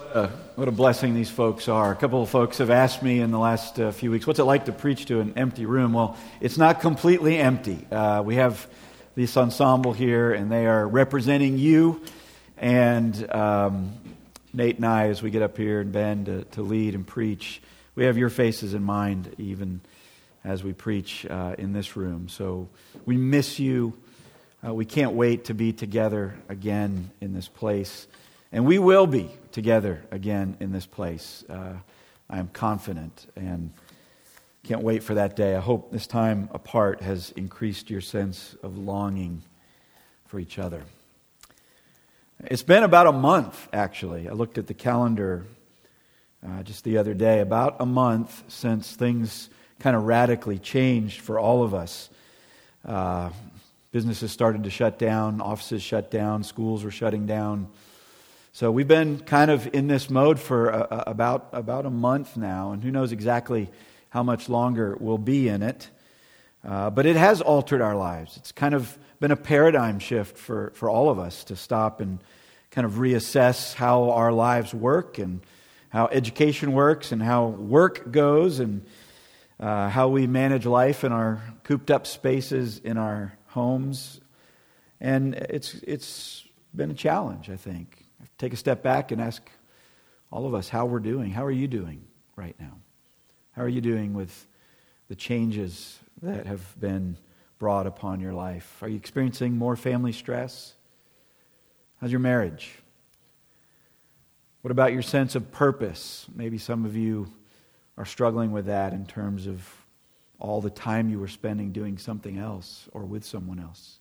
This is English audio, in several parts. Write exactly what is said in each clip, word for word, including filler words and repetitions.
Uh, what a blessing these folks are. A couple of folks have asked me in the last uh, few weeks, what's it like to preach to an empty room? Well, it's not completely empty. Uh, we have this ensemble here, and they are representing you. And um, Nate and I, as we get up here, and Ben to, to lead and preach, we have your faces in mind, even as we preach uh, in this room. So we miss you. Uh, we can't wait to be together again in this place. And we will be together again in this place. Uh, I am confident and can't wait for that day. I hope this time apart has increased your sense of longing for each other. It's been about a month, actually. I looked at the calendar uh, just the other day. About a month since things kind of radically changed for all of us. Uh, businesses started to shut down, offices shut down, schools were shutting down. So we've been kind of in this mode for a, a, about about a month now, and who knows exactly how much longer we'll be in it. Uh, but it has altered our lives. It's kind of been a paradigm shift for, for all of us to stop and kind of reassess how our lives work and how education works and how work goes and uh, how we manage life in our cooped up spaces in our homes. And it's it's been a challenge, I think. Take a step back and ask all of us how we're doing. How are you doing right now? How are you doing with the changes that have been brought upon your life? Are you experiencing more family stress? How's your marriage? What about your sense of purpose? Maybe some of you are struggling with that in terms of all the time you were spending doing something else or with someone else.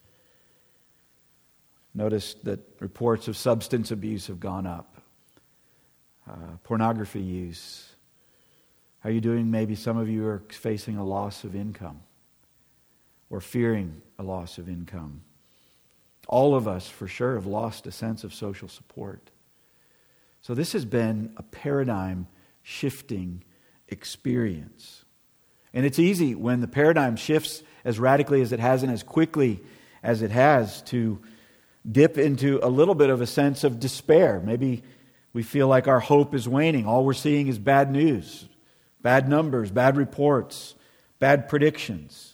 Noticed that reports of substance abuse have gone up. Uh, pornography use. How are you doing? Maybe some of you are facing a loss of income or fearing a loss of income. All of us, for sure, have lost a sense of social support. So this has been a paradigm-shifting experience. And it's easy when the paradigm shifts as radically as it has and as quickly as it has to dip into a little bit of a sense of despair. Maybe we feel like our hope is waning. All we're seeing is bad news, bad numbers, bad reports, bad predictions.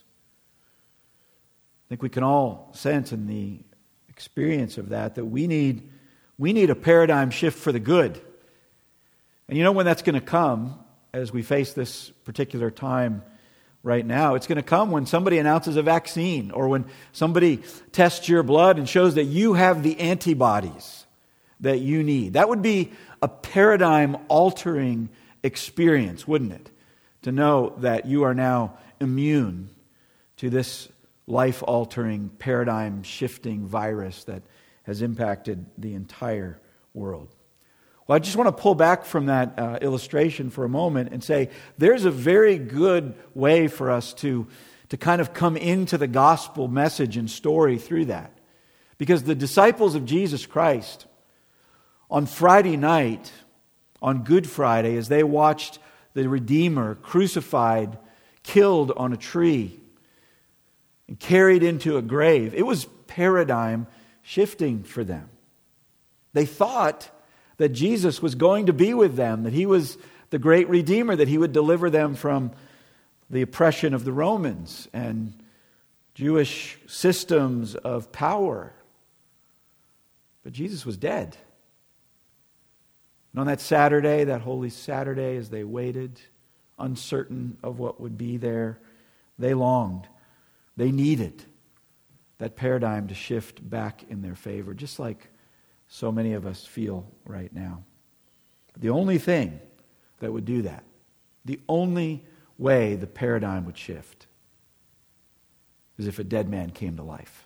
I think we can all sense in the experience of that that we need we need a paradigm shift for the good. And you know when that's going to come as we face this particular time right now? It's going to come when somebody announces a vaccine or when somebody tests your blood and shows that you have the antibodies that you need. That would be a paradigm-altering experience, wouldn't it? To know that you are now immune to this life-altering, paradigm-shifting virus that has impacted the entire world. Well, I just want to pull back from that uh, illustration for a moment and say there's a very good way for us to, to kind of come into the gospel message and story through that. Because the disciples of Jesus Christ, on Friday night, on Good Friday, as they watched the Redeemer crucified, killed on a tree, and carried into a grave, it was paradigm shifting for them. They thought that Jesus was going to be with them, that He was the great Redeemer, that He would deliver them from the oppression of the Romans and Jewish systems of power. But Jesus was dead. And on that Saturday, that Holy Saturday, as they waited, uncertain of what would be there, they longed, they needed that paradigm to shift back in their favor, just like so many of us feel right now. The only thing that would do that, the only way the paradigm would shift, is if a dead man came to life.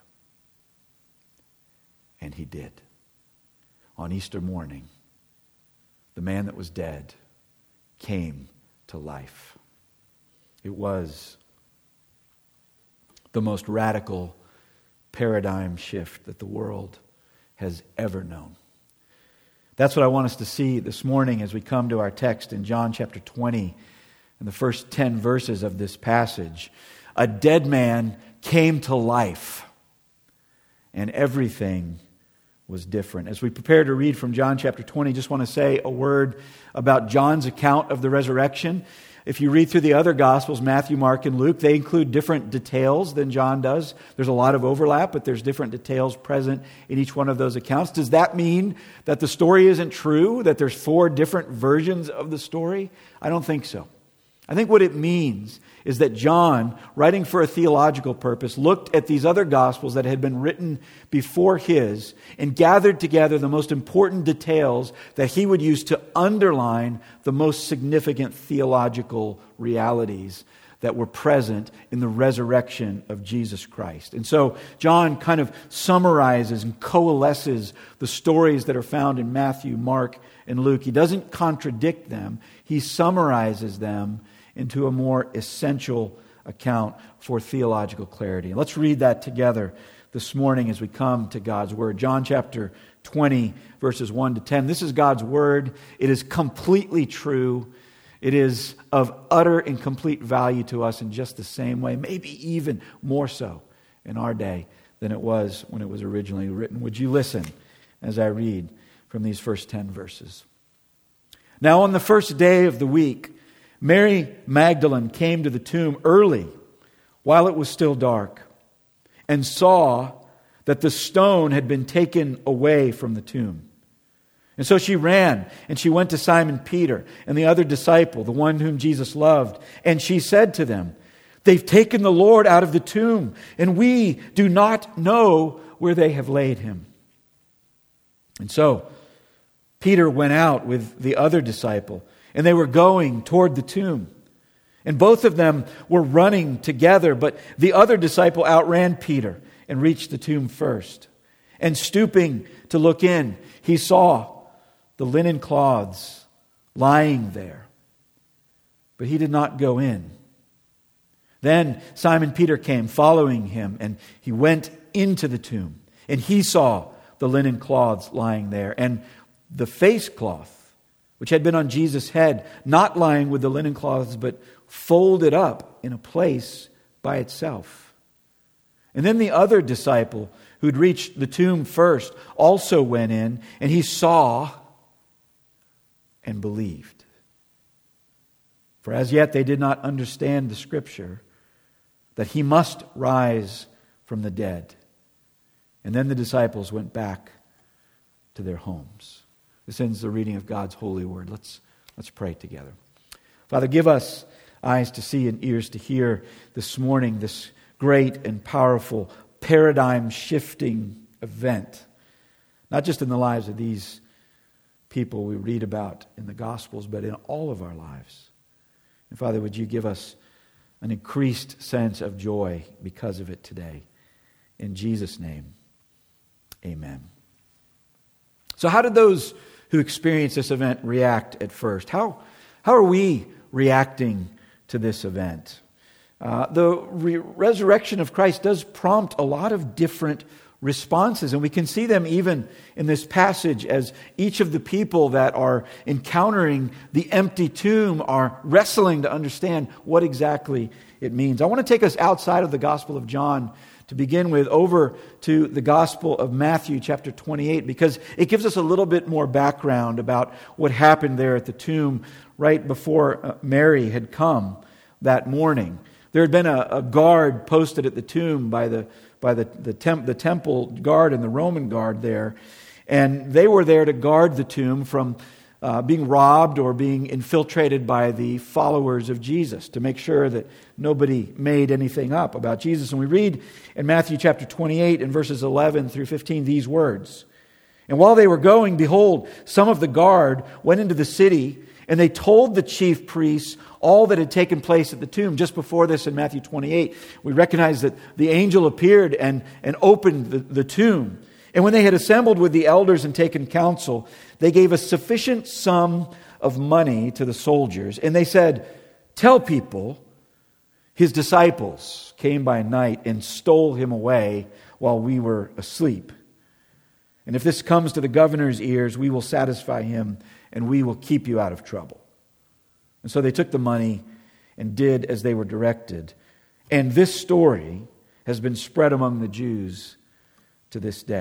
And he did. On Easter morning, the man that was dead came to life. It was the most radical paradigm shift that the world has ever known. That's what I want us to see this morning as we come to our text in John chapter twenty and the first ten verses of this passage. A dead man came to life, and everything was different. As we prepare to read from John chapter twenty, just want to say a word about John's account of the resurrection. If you read through the other Gospels, Matthew, Mark, and Luke, they include different details than John does. There's a lot of overlap, but there's different details present in each one of those accounts. Does that mean that the story isn't true, that there's four different versions of the story? I don't think so. I think what it means is that John, writing for a theological purpose, looked at these other Gospels that had been written before his and gathered together the most important details that he would use to underline the most significant theological realities that were present in the resurrection of Jesus Christ. And so John kind of summarizes and coalesces the stories that are found in Matthew, Mark, and Luke. He doesn't contradict them. He summarizes them into a more essential account for theological clarity. Let's read that together this morning as we come to God's Word. John chapter twenty, verses one to ten. This is God's Word. It is completely true. It is of utter and complete value to us in just the same way, maybe even more so in our day than it was when it was originally written. Would you listen as I read from these first ten verses? Now on the first day of the week, Mary Magdalene came to the tomb early while it was still dark and saw that the stone had been taken away from the tomb. And so she ran and she went to Simon Peter and the other disciple, the one whom Jesus loved, and she said to them, "They've taken the Lord out of the tomb, and we do not know where they have laid him." And so Peter went out with the other disciple, and they were going toward the tomb. And both of them were running together, but the other disciple outran Peter and reached the tomb first. And stooping to look in, he saw the linen cloths lying there, but he did not go in. Then Simon Peter came following him, and he went into the tomb, and he saw the linen cloths lying there, and the face cloth which had been on Jesus' head, not lying with the linen cloths, but folded up in a place by itself. And then the other disciple, who'd reached the tomb first, also went in, and he saw and believed. For as yet they did not understand the Scripture, that he must rise from the dead. And then the disciples went back to their homes. This ends the reading of God's holy word. Let's, let's pray together. Father, give us eyes to see and ears to hear this morning, this great and powerful paradigm-shifting event. Not just in the lives of these people we read about in the Gospels, but in all of our lives. And Father, would you give us an increased sense of joy because of it today. In Jesus' name, amen. So how did those who experienced this event react at first? How, how are we reacting to this event? Uh, the re- resurrection of Christ does prompt a lot of different responses, and we can see them even in this passage as each of the people that are encountering the empty tomb are wrestling to understand what exactly it means. I want to take us outside of the Gospel of John to begin with, over to the Gospel of Matthew chapter twenty-eight, because it gives us a little bit more background about what happened there at the tomb right before Mary had come that morning. There had been a, a guard posted at the tomb by the by the the, temp, the temple guard and the Roman guard there, and they were there to guard the tomb from uh, being robbed or being infiltrated by the followers of Jesus, to make sure that nobody made anything up about Jesus. And we read in Matthew chapter twenty-eight and verses eleven through fifteen these words. "And while they were going, behold, some of the guard went into the city, and they told the chief priests all that had taken place at the tomb." Just before this in Matthew twenty-eight, we recognize that the angel appeared and, and opened the, the tomb. "And when they had assembled with the elders and taken counsel, they gave a sufficient sum of money to the soldiers. And they said, 'Tell people, his disciples came by night and stole him away while we were asleep. And if this comes to the governor's ears, we will satisfy him and we will keep you out of trouble.' And so they took the money and did as they were directed. And this story has been spread among the Jews to this day."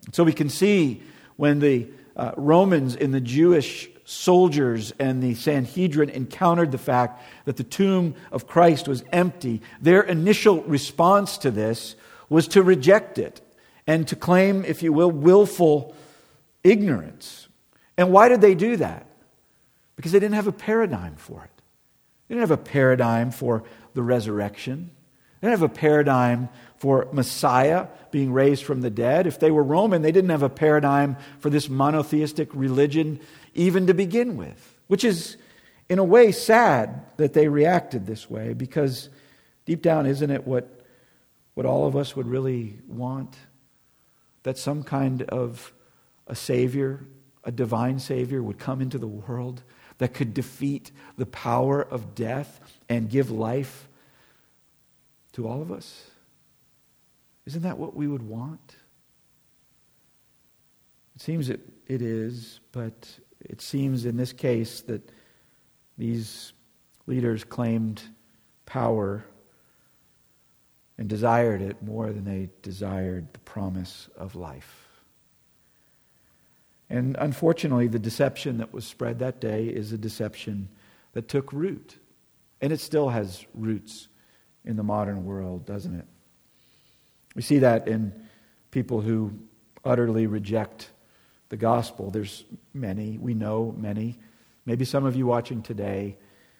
So we can see when the uh, Romans and the Jewish soldiers and the Sanhedrin encountered the fact that the tomb of Christ was empty, their initial response to this was to reject it and to claim, if you will, willful ignorance. And why did they do that? Because they didn't have a paradigm for it. They didn't have a paradigm for the resurrection. They didn't have a paradigm for Messiah being raised from the dead. If they were Roman, they didn't have a paradigm for this monotheistic religion even to begin with, which is in a way sad that they reacted this way, because deep down, isn't it what, what all of us would really want? That some kind of a Savior, a divine Savior, would come into the world that could defeat the power of death and give life to all of us. Isn't that what we would want? It seems it, it is, but it seems in this case that these leaders claimed power and desired it more than they desired the promise of life. And unfortunately, the deception that was spread that day is a deception that took root. And it still has roots in the modern world, doesn't it? We see that in people who utterly reject the gospel. There's many, we know many. Maybe some of you watching today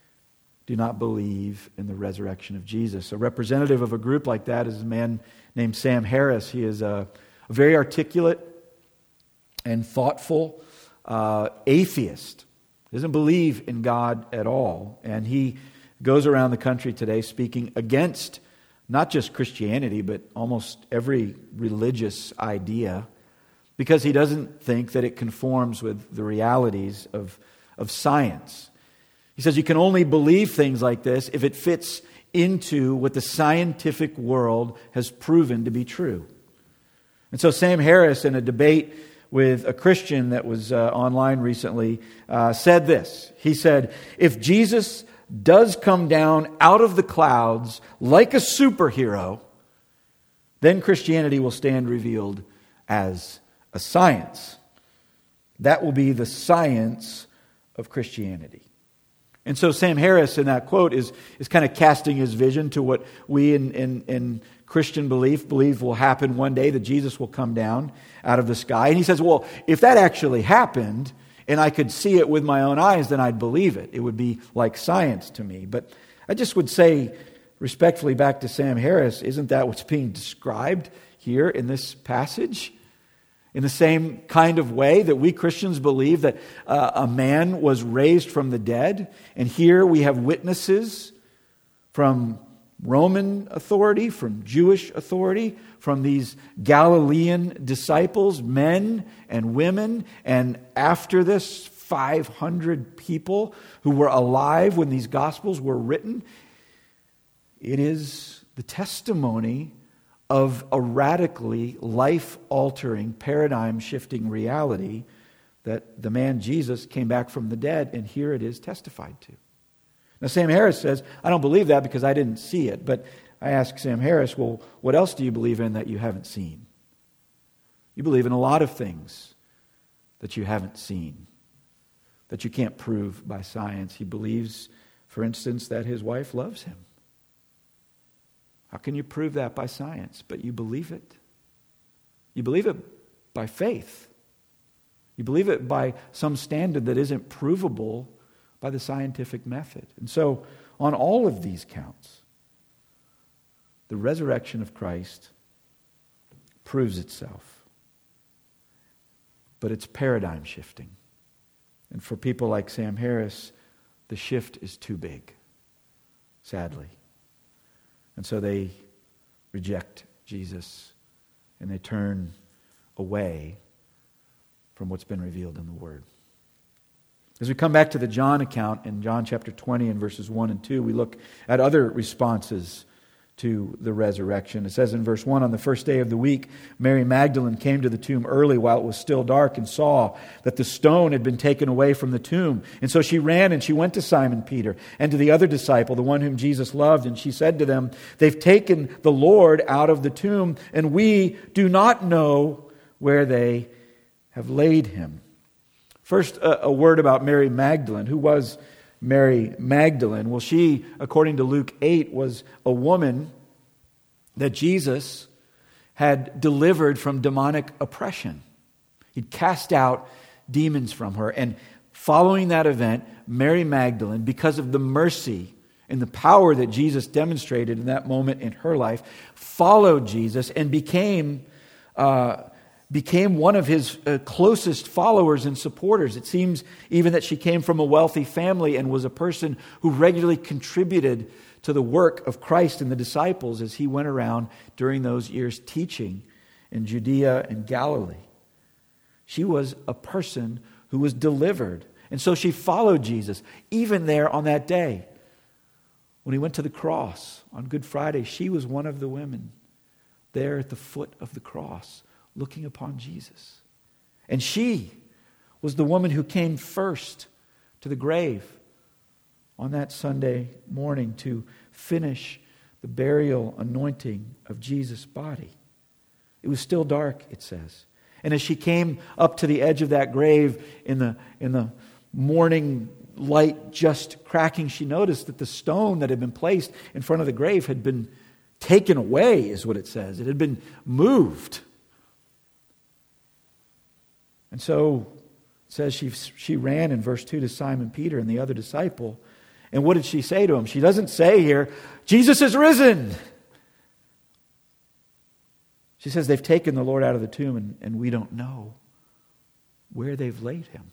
do not believe in the resurrection of Jesus. A representative of a group like that is a man named Sam Harris. He is a, a very articulate and thoughtful uh, atheist. He doesn't believe in God at all. And he goes around the country today speaking against not just Christianity, but almost every religious idea, because he doesn't think that it conforms with the realities of, of science. He says you can only believe things like this if it fits into what the scientific world has proven to be true. And so Sam Harris, in a debate with a Christian that was uh, online recently, uh, said this. He said, if Jesus does come down out of the clouds like a superhero, then Christianity will stand revealed as a science. That will be the science of Christianity. And so Sam Harris in that quote is, is kind of casting his vision to what we in, in, in Christian belief believe will happen one day, that Jesus will come down out of the sky. And he says, well, if that actually happened, and I could see it with my own eyes, then I'd believe it. It would be like science to me. But I just would say respectfully back to Sam Harris, isn't that what's being described here in this passage? In the same kind of way that we Christians believe that uh, a man was raised from the dead. And here we have witnesses from Roman authority, from Jewish authority, from these Galilean disciples, men and women, and after this, five hundred people who were alive when these Gospels were written. It is the testimony of a radically life-altering, paradigm-shifting reality that the man Jesus came back from the dead, and here it is testified to. Now, Sam Harris says, I don't believe that because I didn't see it. But I ask Sam Harris, well, what else do you believe in that you haven't seen? You believe in a lot of things that you haven't seen, that you can't prove by science. He believes, for instance, that his wife loves him. How can you prove that by science? But you believe it. You believe it by faith. You believe it by some standard that isn't provable by the scientific method. And so, on all of these counts, the resurrection of Christ proves itself. But it's paradigm shifting. And for people like Sam Harris, the shift is too big, sadly. And so they reject Jesus and they turn away from what's been revealed in the Word. As we come back to the John account in John chapter twenty and verses one and two, we look at other responses to the resurrection. It says in verse one, on the first day of the week, Mary Magdalene came to the tomb early while it was still dark and saw that the stone had been taken away from the tomb. And so she ran and she went to Simon Peter and to the other disciple, the one whom Jesus loved. And she said to them, they've taken the Lord out of the tomb, and we do not know where they have laid him. First, a, a word about Mary Magdalene. Who was Mary Magdalene? Well, she, according to Luke eight, was a woman that Jesus had delivered from demonic oppression. He'd cast out demons from her. And following that event, Mary Magdalene, because of the mercy and the power that Jesus demonstrated in that moment in her life, followed Jesus and became uh, became one of his uh, closest followers and supporters. It seems even that she came from a wealthy family and was a person who regularly contributed to the work of Christ and the disciples as he went around during those years teaching in Judea and Galilee. She was a person who was delivered. And so she followed Jesus, even there on that day. When he went to the cross on Good Friday, she was one of the women there at the foot of the cross, looking upon Jesus. And she was the woman who came first to the grave on that Sunday morning to finish the burial anointing of Jesus' body. It was still dark, it says. And as she came up to the edge of that grave in the, in the morning light just cracking, she noticed that the stone that had been placed in front of the grave had been taken away, is what it says. It had been moved. And so it says she, she ran in verse two to Simon Peter and the other disciple. And what did she say to him? She doesn't say here, Jesus is risen. She says they've taken the Lord out of the tomb and, and we don't know where they've laid him.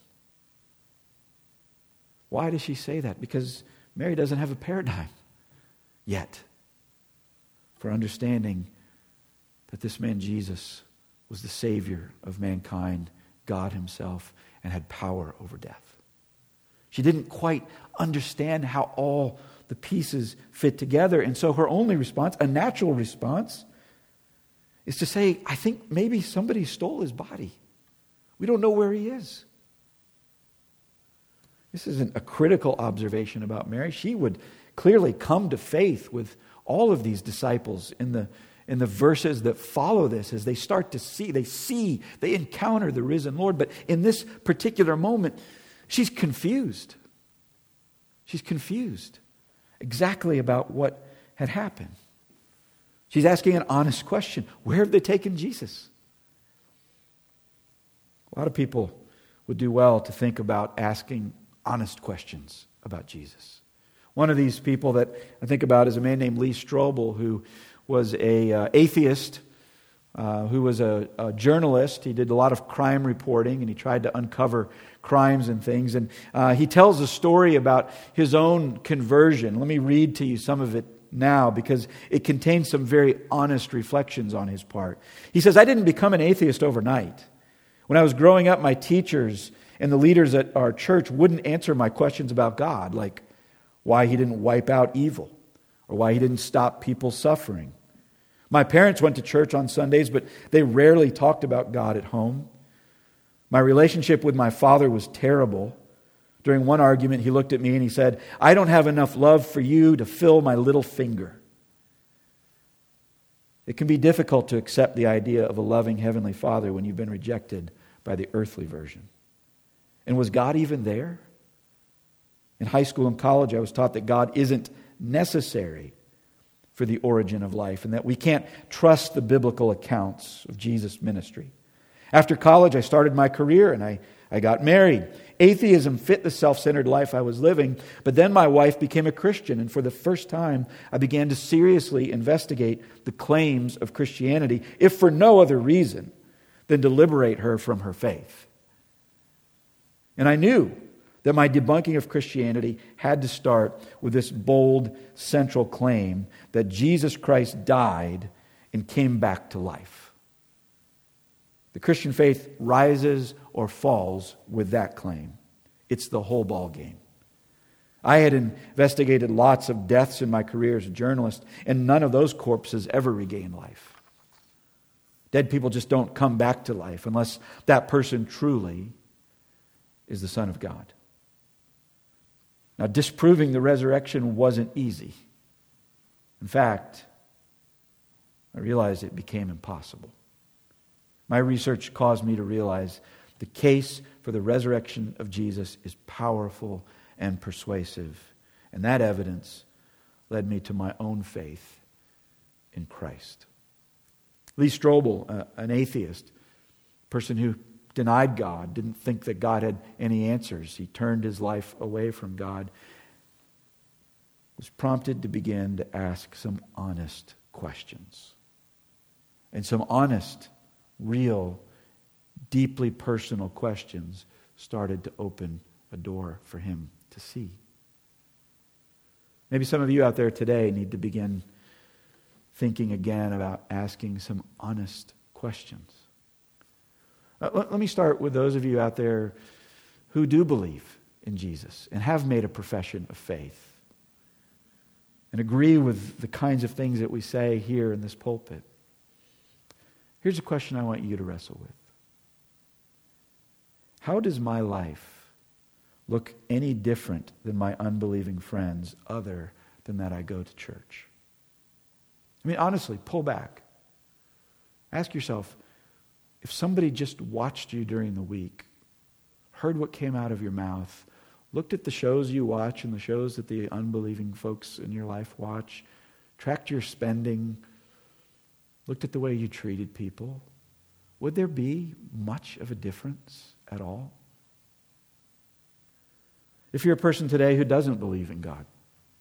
Why does she say that? Because Mary doesn't have a paradigm yet for understanding that this man Jesus was the Savior of mankind, God himself, and had power over death. She didn't quite understand how all the pieces fit together. And so her only response, a natural response, is to say, I think maybe somebody stole his body. We don't know where he is. This isn't a critical observation about Mary. She would clearly come to faith with all of these disciples in the in the verses that follow this as they start to see, they see, they encounter the risen Lord. But in this particular moment, she's confused. She's confused exactly about what had happened. She's asking an honest question. Where have they taken Jesus? A lot of people would do well to think about asking honest questions about Jesus. One of these people that I think about is a man named Lee Strobel, who was a uh, atheist, uh, who was a, a journalist. He did a lot of crime reporting, and he tried to uncover crimes and things. And uh, he tells a story about his own conversion. Let me read to you some of it now, because it contains some very honest reflections on his part. He says, I didn't become an atheist overnight. When I was growing up, my teachers and the leaders at our church wouldn't answer my questions about God, like why he didn't wipe out evil or why he didn't stop people suffering. My parents went to church on Sundays, but they rarely talked about God at home. My relationship with my father was terrible. During one argument, he looked at me and he said, I don't have enough love for you to fill my little finger. It can be difficult to accept the idea of a loving Heavenly Father when you've been rejected by the earthly version. And was God even there? In high school and college, I was taught that God isn't necessary for the origin of life and that we can't trust the biblical accounts of Jesus' ministry. After college, I started my career and I, I got married. Atheism fit the self-centered life I was living, but then my wife became a Christian, and for the first time, I began to seriously investigate the claims of Christianity, if for no other reason than to liberate her from her faith. And I knew that my debunking of Christianity had to start with this bold central claim that Jesus Christ died and came back to life. The Christian faith rises or falls with that claim. It's the whole ball game. I had investigated lots of deaths in my career as a journalist, and none of those corpses ever regain life. Dead people just don't come back to life unless that person truly is the Son of God. Now, disproving the resurrection wasn't easy. In fact, I realized it became impossible. My research caused me to realize the case for the resurrection of Jesus is powerful and persuasive. And that evidence led me to my own faith in Christ. Lee Strobel, uh, an atheist, person who denied God, didn't think that God had any answers. He turned his life away from God, was prompted to begin to ask some honest questions. And some honest, real, deeply personal questions started to open a door for him to see. Maybe some of you out there today need to begin thinking again about asking some honest questions. Uh, let, let me start with those of you out there who do believe in Jesus and have made a profession of faith and agree with the kinds of things that we say here in this pulpit. Here's a question I want you to wrestle with. How does my life look any different than my unbelieving friends other than that I go to church? I mean, honestly, pull back. Ask yourself, if somebody just watched you during the week, heard what came out of your mouth, looked at the shows you watch and the shows that the unbelieving folks in your life watch, tracked your spending, looked at the way you treated people, would there be much of a difference at all? If you're a person today who doesn't believe in God,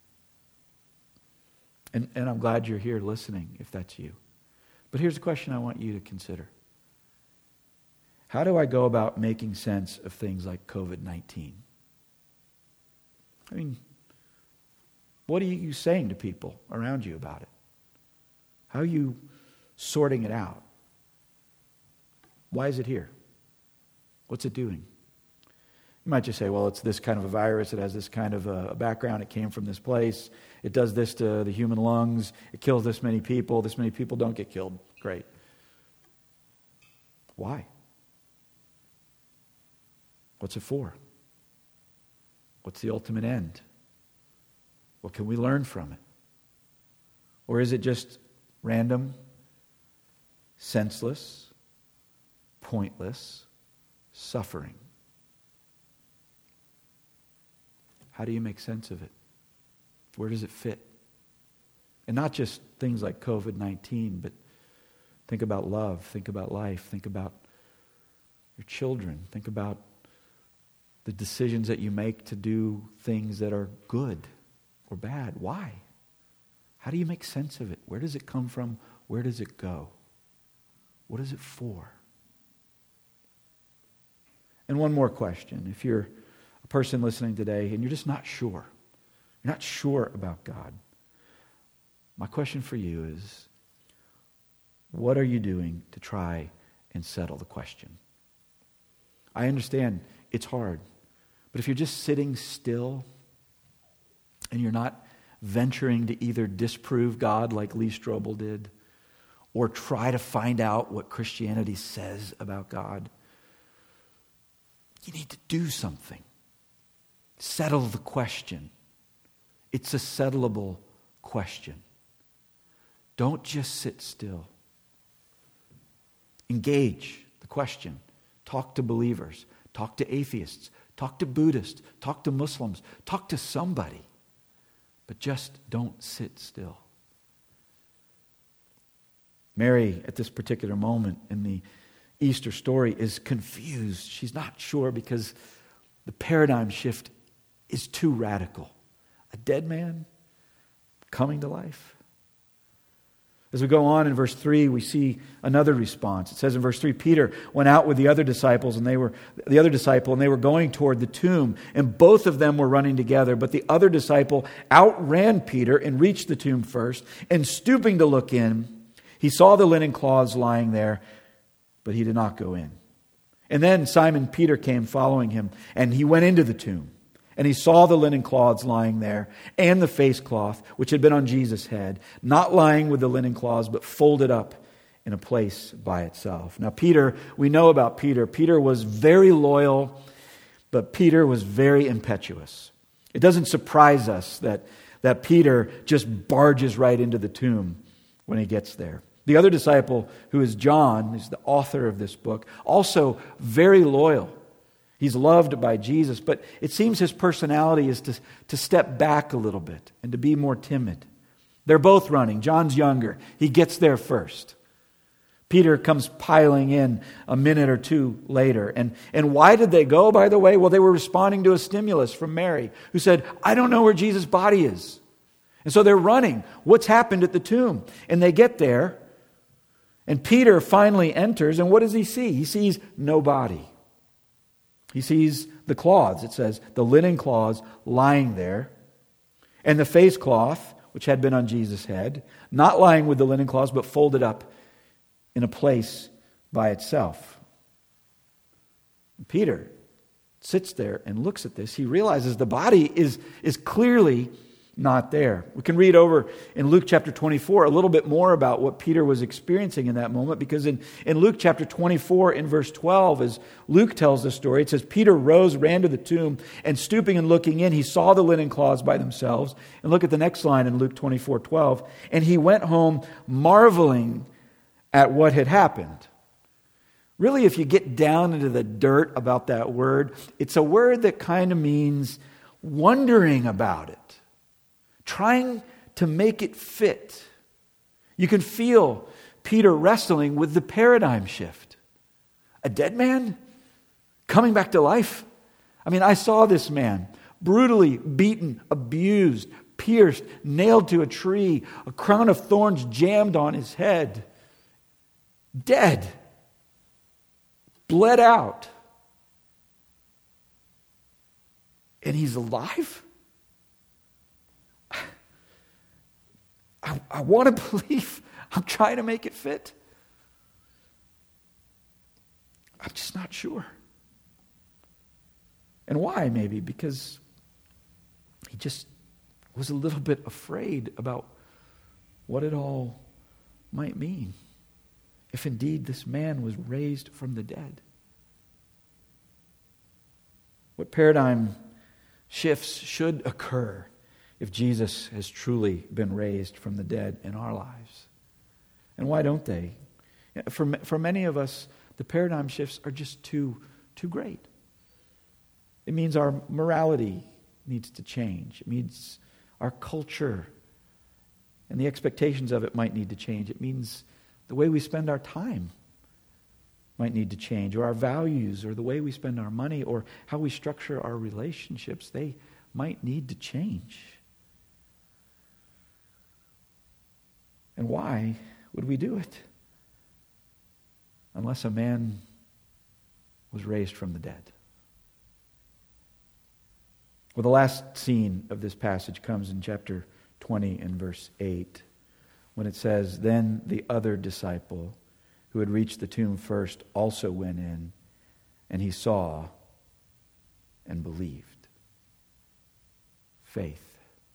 and, and I'm glad you're here listening if that's you. But here's a question I want you to consider. How do I go about making sense of things like covid nineteen? I mean, what are you saying to people around you about it? How are you sorting it out? Why is it here? What's it doing? You might just say, well, it's this kind of a virus. It has this kind of a background. It came from this place. It does this to the human lungs. It kills this many people. This many people don't get killed. Great. Why? What's it for? What's the ultimate end? What can we learn from it? Or is it just random, senseless, pointless suffering? How do you make sense of it? Where does it fit? And not just things like covid nineteen, but think about love, think about life, think about your children, think about the decisions that you make to do things that are good or bad. Why? How do you make sense of it? Where does it come from? Where does it go? What is it for? And one more question. If you're a person listening today and you're just not sure, you're not sure about God, my question for you is, what are you doing to try and settle the question? I understand it's hard, but if you're just sitting still and you're not venturing to either disprove God like Lee Strobel did or try to find out what Christianity says about God, you need to do something. Settle the question. It's a settleable question. Don't just sit still. Engage the question. Talk to believers. Talk to atheists. Talk to Buddhists. Talk to Muslims. Talk to somebody. But just don't sit still. Mary, at this particular moment in the Easter story, is confused. She's not sure because the paradigm shift is too radical. A dead man coming to life. As we go on in verse three, we see another response. It says in verse three, Peter went out with the other disciples, and they were the other disciple, and they were going toward the tomb, and both of them were running together. But the other disciple outran Peter and reached the tomb first, and stooping to look in, he saw the linen cloths lying there, but he did not go in. And then Simon Peter came following him, and he went into the tomb. And he saw the linen cloths lying there, and the face cloth, which had been on Jesus' head, not lying with the linen cloths, but folded up in a place by itself. Now Peter, we know about Peter. Peter was very loyal, but Peter was very impetuous. It doesn't surprise us that, that Peter just barges right into the tomb when he gets there. The other disciple, who is John, is the author of this book, also very loyal. He's loved by Jesus, but it seems his personality is to, to step back a little bit and to be more timid. They're both running. John's younger. He gets there first. Peter comes piling in a minute or two later. And, and why did they go, by the way? Well, they were responding to a stimulus from Mary, who said, I don't know where Jesus' body is. And so they're running. What's happened at the tomb? And they get there, and Peter finally enters, and what does he see? He sees no body. He sees the cloths, it says, the linen cloths lying there, and the face cloth, which had been on Jesus' head, not lying with the linen cloths, but folded up in a place by itself. Peter sits there and looks at this. He realizes the body is, is clearly not there. We can read over in Luke chapter twenty-four a little bit more about what Peter was experiencing in that moment, because in, in Luke chapter twenty-four in verse twelve, as Luke tells the story, it says, Peter rose, ran to the tomb, and stooping and looking in, he saw the linen cloths by themselves. And look at the next line in Luke twenty-four twelve. And he went home marveling at what had happened. Really, if you get down into the dirt about that word, it's a word that kind of means wondering about it. Trying to make it fit. You can feel Peter wrestling with the paradigm shift. A dead man coming back to life? I mean, I saw this man brutally beaten, abused, pierced, nailed to a tree, a crown of thorns jammed on his head. Dead. Bled out. And he's alive? I, I want to believe. I'm trying to make it fit. I'm just not sure. And why, maybe? Because he just was a little bit afraid about what it all might mean if indeed this man was raised from the dead. What paradigm shifts should occur if Jesus has truly been raised from the dead in our lives? And why don't they? For, for many of us, the paradigm shifts are just too, too great. It means our morality needs to change. It means our culture and the expectations of it might need to change. It means the way we spend our time might need to change, or our values, or the way we spend our money, or how we structure our relationships. They might need to change. And why would we do it? Unless a man was raised from the dead. Well, the last scene of this passage comes in chapter twenty and verse eight, when it says, Then the other disciple who had reached the tomb first also went in, and he saw and believed. Faith.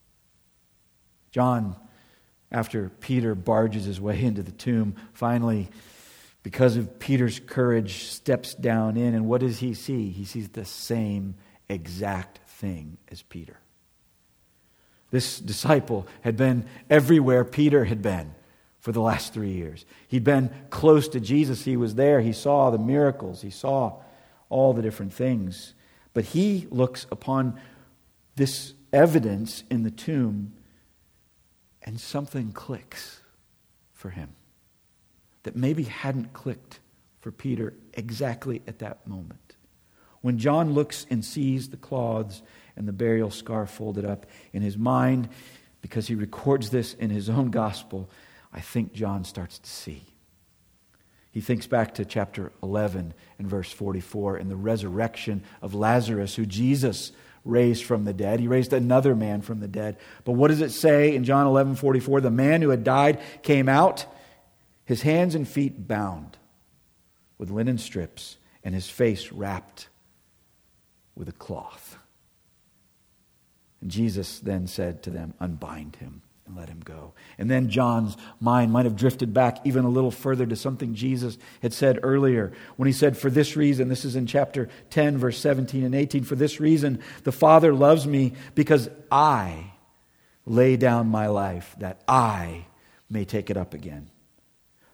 John, after Peter barges his way into the tomb, finally, because of Peter's courage, steps down in, and what does he see? He sees the same exact thing as Peter. This disciple had been everywhere Peter had been for the last three years. He'd been close to Jesus. He was there. He saw the miracles. He saw all the different things. But he looks upon this evidence in the tomb, and something clicks for him that maybe hadn't clicked for Peter exactly at that moment. When John looks and sees the cloths and the burial scar folded up in his mind, because he records this in his own gospel, I think John starts to see. He thinks back to chapter eleven and verse forty-four and the resurrection of Lazarus, who Jesus raised from the dead. He raised another man from the dead. But what does it say in John eleven forty-four? The man who had died came out, his hands and feet bound with linen strips, and his face wrapped with a cloth. And Jesus then said to them, Unbind him and let him go. And then John's mind might have drifted back even a little further to something Jesus had said earlier when he said, For this reason, this is in chapter ten, verse seventeen and eighteen, For this reason the Father loves me, because I lay down my life that I may take it up again.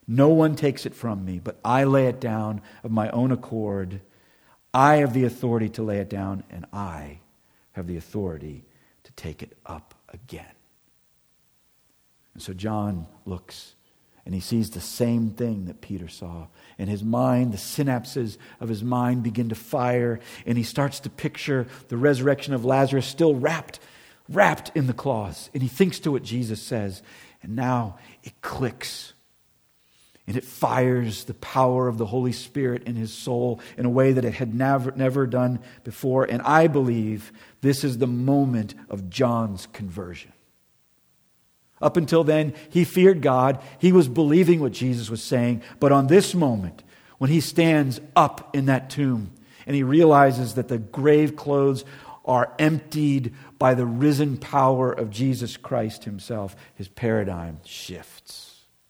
No one takes it from me, but I lay it down of my own accord. I have the authority to lay it down, and I have the authority to take it up again. And so John looks, and he sees the same thing that Peter saw. And his mind, the synapses of his mind begin to fire, and he starts to picture the resurrection of Lazarus still wrapped, wrapped in the cloths. And he thinks to what Jesus says, and now it clicks. And it fires the power of the Holy Spirit in his soul in a way that it had never, never done before. And I believe this is the moment of John's conversion. Up until then, he feared God. He was believing what Jesus was saying. But on this moment, when he stands up in that tomb and he realizes that the grave clothes are emptied by the risen power of Jesus Christ himself, his paradigm shifts.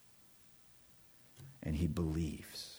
And he believes.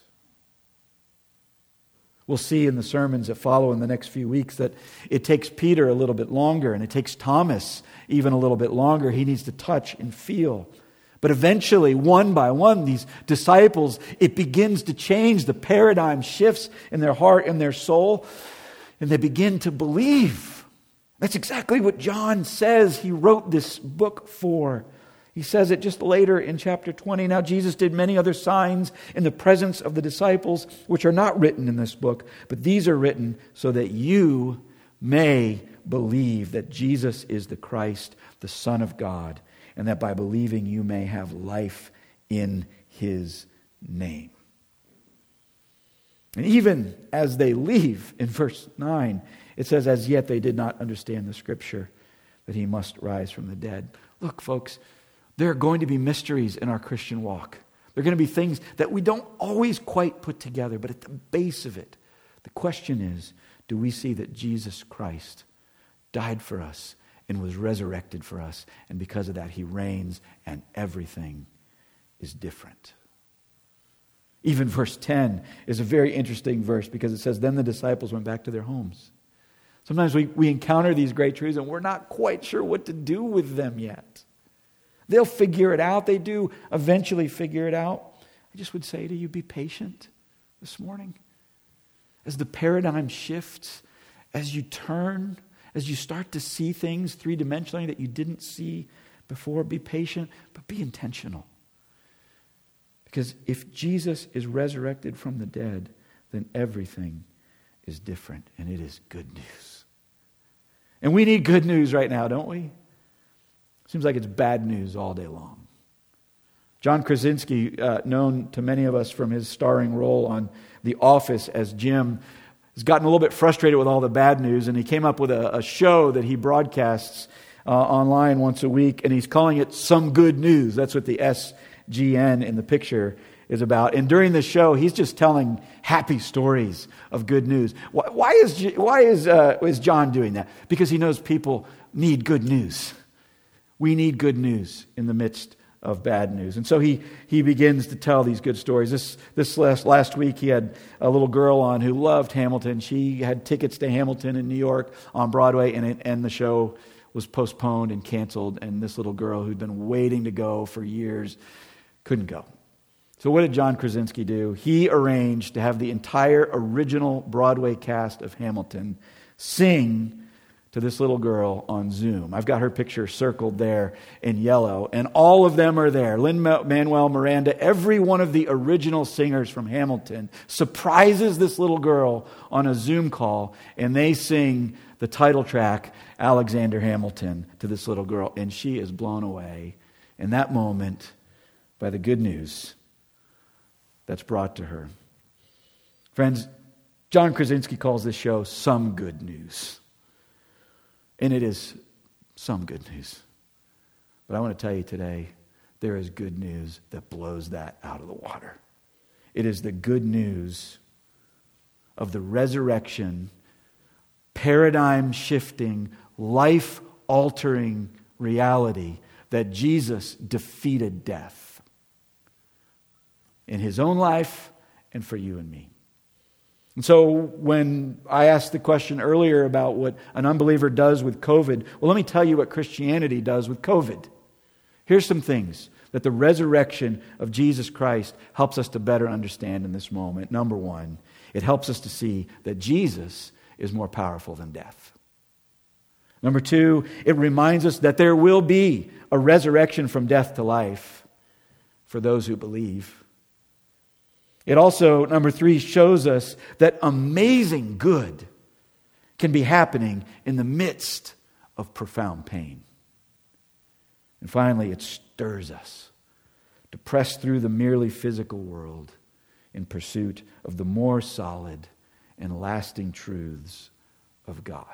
We'll see in the sermons that follow in the next few weeks that it takes Peter a little bit longer, and it takes Thomas even a little bit longer. He needs to touch and feel. But eventually, one by one, these disciples, it begins to change. The paradigm shifts in their heart and their soul, and they begin to believe. That's exactly what John says he wrote this book for. He says it just later in chapter twenty. Now Jesus did many other signs in the presence of the disciples, which are not written in this book, but these are written so that you may believe that Jesus is the Christ, the Son of God, and that by believing you may have life in his name. And even as they leave in verse nine, it says, as yet they did not understand the scripture that he must rise from the dead. Look, folks, there are going to be mysteries in our Christian walk. There are going to be things that we don't always quite put together, but at the base of it, the question is, do we see that Jesus Christ died for us and was resurrected for us, and because of that he reigns and everything is different? Even verse ten is a very interesting verse because it says, then the disciples went back to their homes. Sometimes we, we encounter these great truths and we're not quite sure what to do with them yet. They'll figure it out. They do eventually figure it out. I just would say to you, be patient this morning. As the paradigm shifts, as you turn, as you start to see things three-dimensionally that you didn't see before, be patient, but be intentional. Because if Jesus is resurrected from the dead, then everything is different, and it is good news. And we need good news right now, don't we? Seems like it's bad news all day long. John Krasinski, uh, known to many of us from his starring role on The Office as Jim, has gotten a little bit frustrated with all the bad news, and he came up with a, a show that he broadcasts uh, online once a week, and he's calling it Some Good News. That's what the S G N in the picture is about. And during the show, he's just telling happy stories of good news. Why, why is why is uh, is John doing that? Because he knows people need good news. We need good news in the midst of bad news. And so he he begins to tell these good stories. This this last, last week he had a little girl on who loved Hamilton. She had tickets to Hamilton in New York on Broadway, and, it, and the show was postponed and canceled. And this little girl who'd been waiting to go for years couldn't go. So what did John Krasinski do? He arranged to have the entire original Broadway cast of Hamilton sing to this little girl on Zoom. I've got her picture circled there in yellow, and all of them are there. Lin-Manuel Miranda, every one of the original singers from Hamilton, surprises this little girl on a Zoom call, and they sing the title track, Alexander Hamilton, to this little girl, and she is blown away in that moment by the good news that's brought to her. Friends, John Krasinski calls this show Some Good News. And it is some good news. But I want to tell you today, there is good news that blows that out of the water. It is the good news of the resurrection, paradigm-shifting, life-altering reality that Jesus defeated death in his own life and for you and me. And so when I asked the question earlier about what an unbeliever does with COVID, well, let me tell you what Christianity does with COVID. Here's some things. that the resurrection of Jesus Christ helps us to better understand in this moment. Number one, it helps us to see that Jesus is more powerful than death. Number two, it reminds us that there will be a resurrection from death to life for those who believe. It also, number three, shows us that amazing good can be happening in the midst of profound pain. And finally, it stirs us to press through the merely physical world in pursuit of the more solid and lasting truths of God.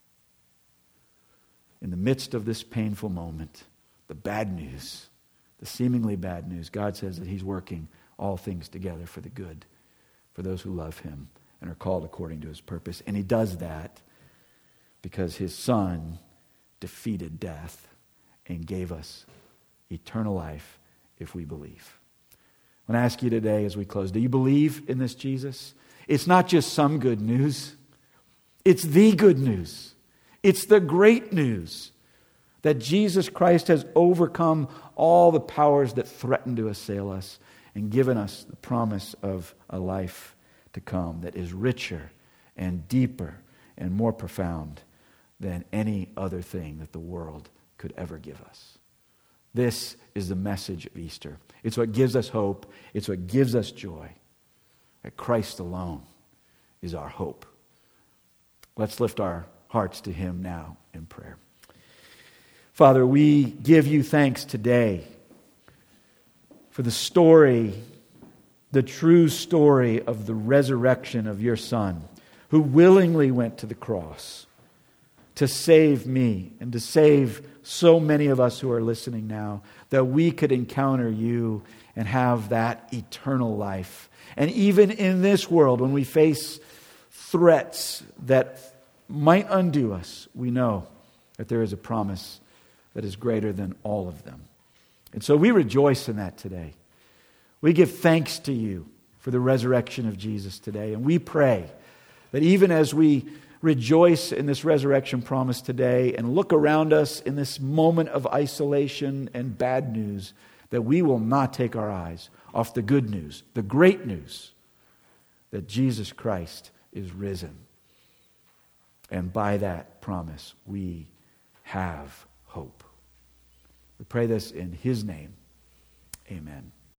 In the midst of this painful moment, the bad news, the seemingly bad news, God says that He's working all things together for the good, for those who love Him and are called according to His purpose. And He does that because His Son defeated death and gave us eternal life if we believe. I want to ask you today as we close, do you believe in this Jesus? It's not just some good news. It's the good news. It's the great news that Jesus Christ has overcome all the powers that threaten to assail us and given us the promise of a life to come that is richer and deeper and more profound than any other thing that the world could ever give us. This is the message of Easter. It's what gives us hope. It's what gives us joy. That Christ alone is our hope. Let's lift our hearts to Him now in prayer. Father, we give You thanks today for the story, the true story of the resurrection of Your Son, who willingly went to the cross to save me and to save so many of us who are listening now, that we could encounter You and have that eternal life. And even in this world, when we face threats that might undo us, we know that there is a promise that is greater than all of them. And so we rejoice in that today. We give thanks to You for the resurrection of Jesus today. And we pray that even as we rejoice in this resurrection promise today and look around us in this moment of isolation and bad news, that we will not take our eyes off the good news, the great news, that Jesus Christ is risen. And by that promise, we have hope. We pray this in His name. Amen.